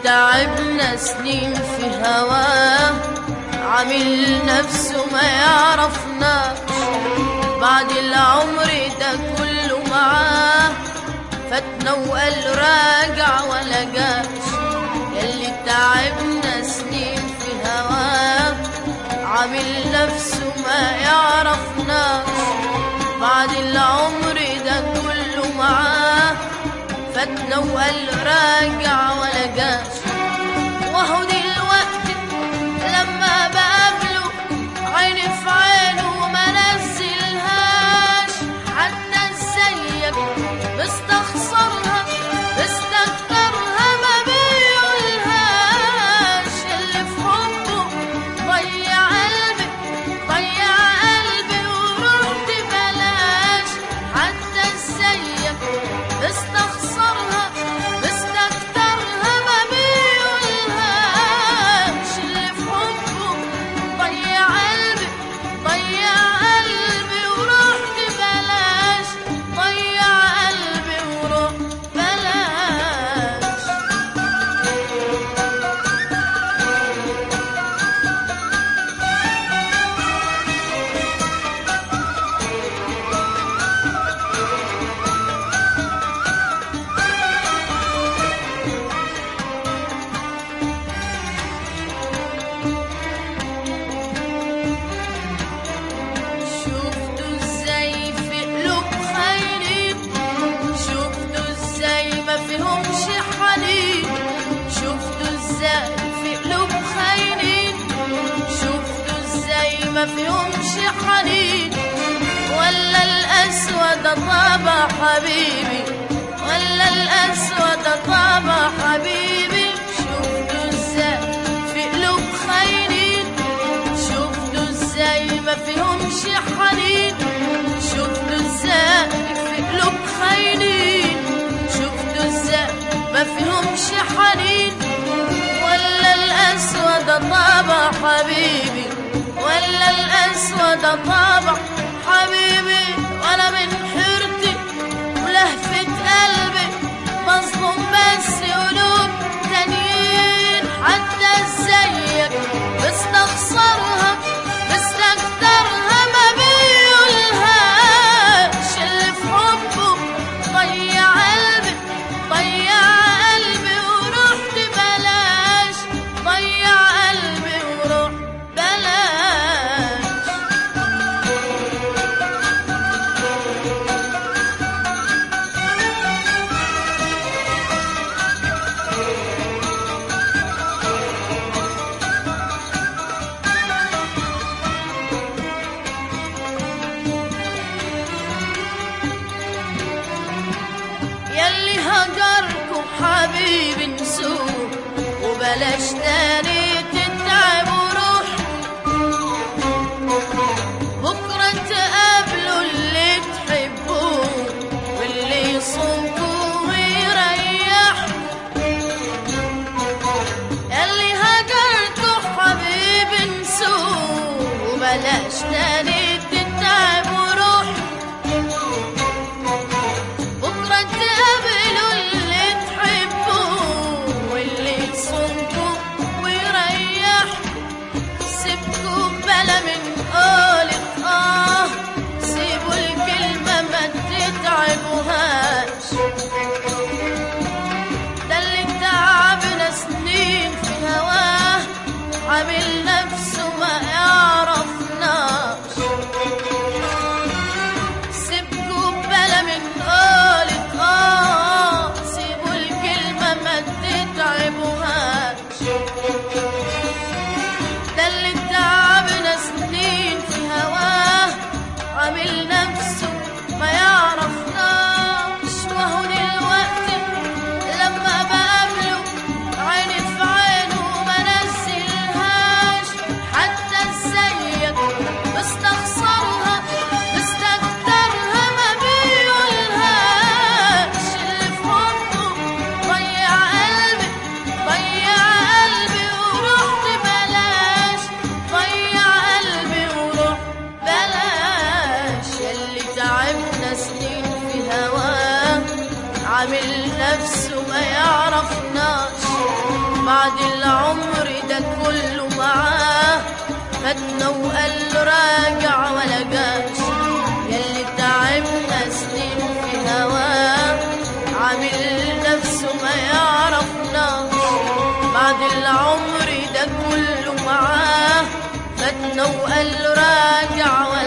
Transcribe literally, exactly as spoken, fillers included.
تعبنا سنين في هواه عامل نفسه ما يعرفناش، بعد العمر ده كله معاه فاتنا وقال راجع ولا جاش. ياللي تعبنا سنين في هواه عامل نفسه ما يعرفناش، بعد العمر ده كله معاه فاتنا وقال راجع ولا جاش. وهو دلوقتي لما بقابله عيني في عينه وما نزلهاش، حتى ازيك مستخسرها مستكترها ما بيقولهاش. اللي في حبه ضيع قلبي ضيع قلبي ورحت بلاش، حتى ازيك مستخسرها مستكترها ما بيقولهاش. اللي في حبه ضيع قلبي ضيع قلبي ورحت بلاش، ضيع قلبي ورحت بلاش. شفتوا ازاي في قلوب خاينين، شفتوا ازاي ما فيهمش حنين، شفتوا ازاي في قلوب خاينين، شفتوا ازاي ما فيهمش حنين. ولا الأسود طابع حبيبي ولا الأسود طابع حبيبي، شفتوا ازاي في قلوب خاينين، شفتوا ازاي ما فيهمش حنين، شفتوا ازاي في قلوب خاينين، شفتوا ازاي ما فيهمش حنين. ولا الأسود طابع حبيبي ولا الأسود طابع حبيبي، وانا من حيرتي ولهفة قلبي مظلوم بس قلوب تانيين. حتى ازيك مستخسرها مستكترها ما بيقولهاش. اللي في حبه ضيع قلبي ضيع قلبي ورحت بلاش، ضيع قلبي ورحت بلاش. ياللي هجركم حبيبي نسوه وبلاش تاني تتعبوا روح، بكرة تقابلوا اللي تحبوه واللي يصونكوا ويريحوا. ياللي هجركم حبيبي نسوه وبلاش تاني تتعبوا روح، بكرة تقابلوا اللي تحبوه واللي يصونكوا ويريحوا. سيبكوا بلا من قولة آه، سيبوا الكلمة ما تتعبوهاش. ده اللي تعبنا سنين في هواه عامل نفسه ما يعرفناش. سيبكوا بلا من قولة آه، سيبوا الكلمة ما تتعبوهاش. ده اللي تعبنا سنين في هواه عامل نفسه ما يعرفناش. وهو دلوقتي لما بقابله عيني في عينه وما نزلهاش، حتى ازيك مستخسرها مستكترها ما بيقولهاش. اللي في حبه ضيع قلبي ضيع قلبي ورحت بلاش، ضيع قلبي ورحت بلاش. ياللي تعبنا سنين في هواه عامل نفسه ما يعرفناش، بعد العمر ده كله معاه فاتنا وقال له راجع ولا جاش ياللي تعبنا سنين في هواه عامل نفسه ما يعرفناش بعد العمر ده كله معاه فاتنا وقال له راجع